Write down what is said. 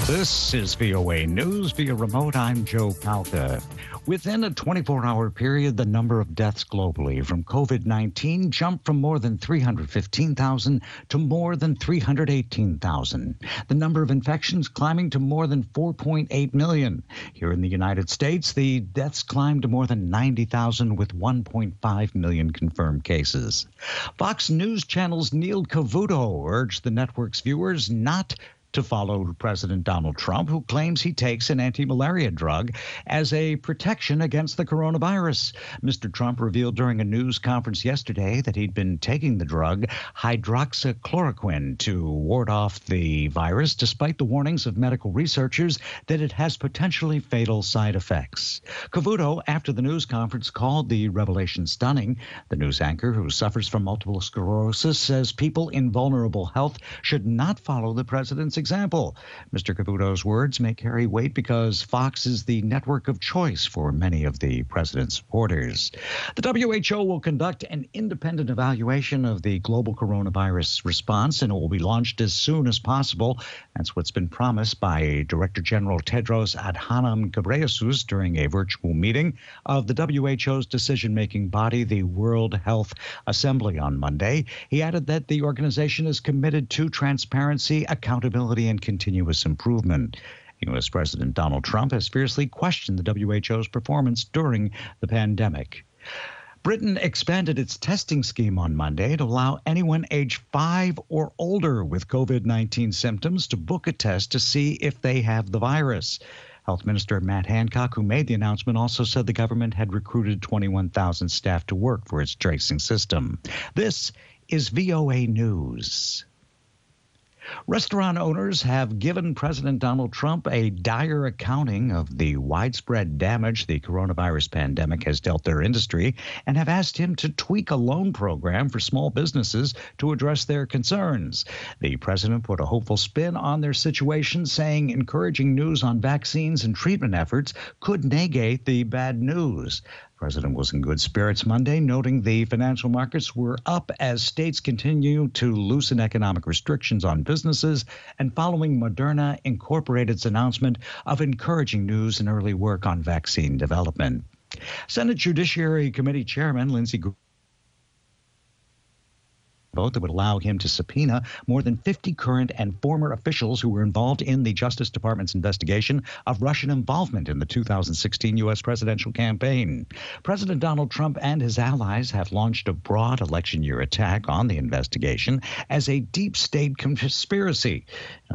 This is VOA News via remote. I'm Joe Palca. Within a 24-hour period, the number of deaths globally from COVID-19 jumped from more than 315,000 to more than 318,000. The number of infections climbing to more than 4.8 million. Here in the United States, the deaths climbed to more than 90,000 with 1.5 million confirmed cases. Fox News Channel's Neil Cavuto urged the network's viewers not to follow President Donald Trump, who claims he takes an anti-malaria drug as a protection against the coronavirus. Mr. Trump revealed during a news conference yesterday that he'd been taking the drug hydroxychloroquine to ward off the virus, despite the warnings of medical researchers that it has potentially fatal side effects. Cavuto, after the news conference, called the revelation stunning. The news anchor, who suffers from multiple sclerosis, says people in vulnerable health should not follow the president's example. Mr. Cavuto's words may carry weight because Fox is the network of choice for many of the president's supporters. The WHO will conduct an independent evaluation of the global coronavirus response, and it will be launched as soon as possible. That's what's been promised by Director General Tedros Adhanom Ghebreyesus during a virtual meeting of the WHO's decision-making body, the World Health Assembly, on Monday. He added that the organization is committed to transparency, accountability, and continuous improvement. U.S. President Donald Trump has fiercely questioned the WHO's performance during the pandemic. Britain expanded its testing scheme on Monday to allow anyone age 5 or older with COVID-19 symptoms to book a test to see if they have the virus. Health Minister Matt Hancock, who made the announcement, also said the government had recruited 21,000 staff to work for its tracing system. This is VOA News. Restaurant owners have given President Donald Trump a dire accounting of the widespread damage the coronavirus pandemic has dealt their industry and have asked him to tweak a loan program for small businesses to address their concerns. The president put a hopeful spin on their situation, saying encouraging news on vaccines and treatment efforts could negate the bad news. The president was in good spirits Monday, noting the financial markets were up as states continue to loosen economic restrictions on businesses and following Moderna Incorporated's announcement of encouraging news and early work on vaccine development. Senate Judiciary Committee Chairman Lindsey Graham vote that would allow him to subpoena more than 50 current and former officials who were involved in the Justice Department's investigation of Russian involvement in the 2016 U.S. presidential campaign. President Donald Trump and his allies have launched a broad election year attack on the investigation as a deep state conspiracy.